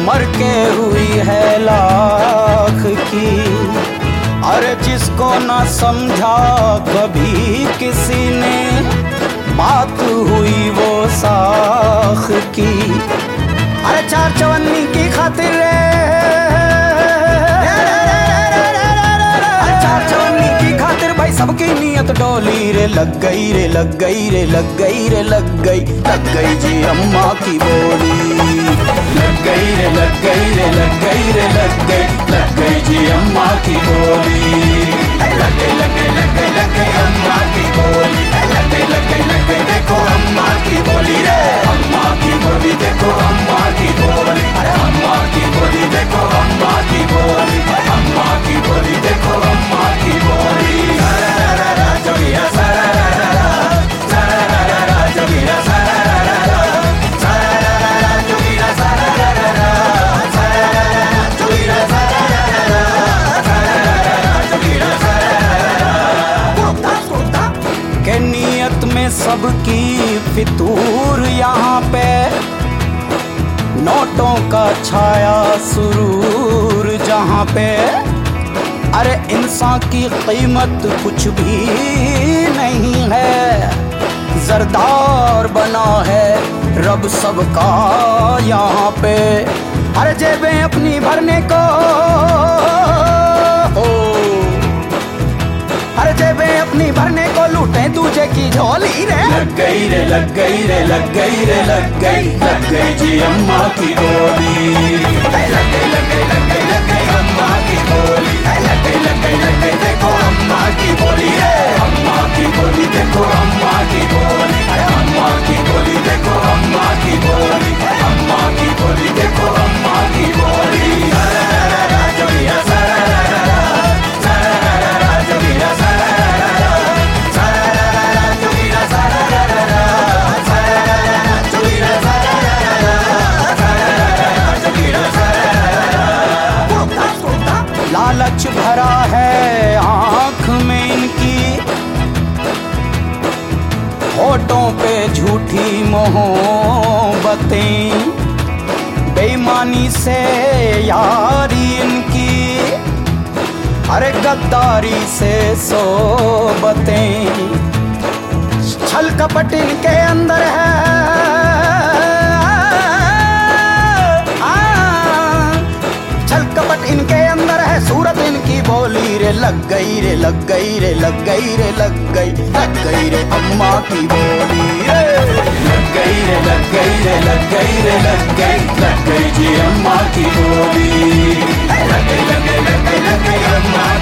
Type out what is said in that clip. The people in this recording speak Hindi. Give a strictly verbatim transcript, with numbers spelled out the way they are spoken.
मर के हुई है लाख की। अरे जिसको ना समझा कभी किसी ने, बात हुई वो साख की। अरे चार चवन्नी की खातिर रे, चार चवन्नी की खातिर भाई सबकी नियत डोली रे। लग गई रे लग गई रे लग गई रे लग गई, लग गई जी अम्मा की बोली। लग गई रे लग गई रे लग गई रे लग गई, लग गई जी अम्मा की बोली। लग गई लग गई लग गई लग गई अम्मा की बोली। लग गई लग गई लग गई देखो अम्मा की बोली रे। अम्मा की बोली देखो अम्मा की बोली। अरे अम्मा की बोली देखो अम्मा की बोली। अम्मा की बोली देखो अम्मा की बोली। सारारारा जोगिया सारारारा, सारारारा जोगिया सारारारा, सारारारा जोगिया सारारारा, सारारारा जोगिया सारारारा, सारारारा जोगिया सारारारा। के नियत में सबकी फितूर यहाँ पे, नोटों का छाया सुरूर जहाँ पे। अरे इंसान की कीमत कुछ भी नहीं है, जरदार बना है रब सबका यहाँ पे। अरे जेबें अपनी भरने को, ओ अरे जेबें अपनी भरने को लूटे दूजे की झोली रे। लग गई रे लग गई रे लग गई रे लग गई, लग गई जी अम्मा की बोली। लग गई लग गई लग गई लग गई अम्मा की बोली। लग गई लग गई लग गई देखो अम्मा की बोली रे। अम्मा की बोली देखो अम्मा की बोली। अम्मा की बोली देखो अम्मा की बोली। अम्मा की बोली देखो अम्मा की बोली। सारारारा जोगिया सारारारा, सारारारा जोगिया सारारारा, सारारारा जोगिया सारारारा, सारारारा जोगिया सारारारा, सारारारा जोगिया सारारारा। लालच भरा है आँख में इनकी, होठों पे झूठी मोहब्बतें, बेईमानी से यारी इनकी, अरे गद्दारी से सोबतें। छल कपट इनके अंदर है, छल कपट इनके अंदर है, सूरत इनकी बोली रे। लग गई रे लग गई रे लग गई रे लग गई, लग गई रे अम्मा की बोली रे। लग गई रे लग गई रे लग गई रे लग गई, लग गई जी अम्मा की बोली। लग गई लग गई लग गई लग गई अम्मा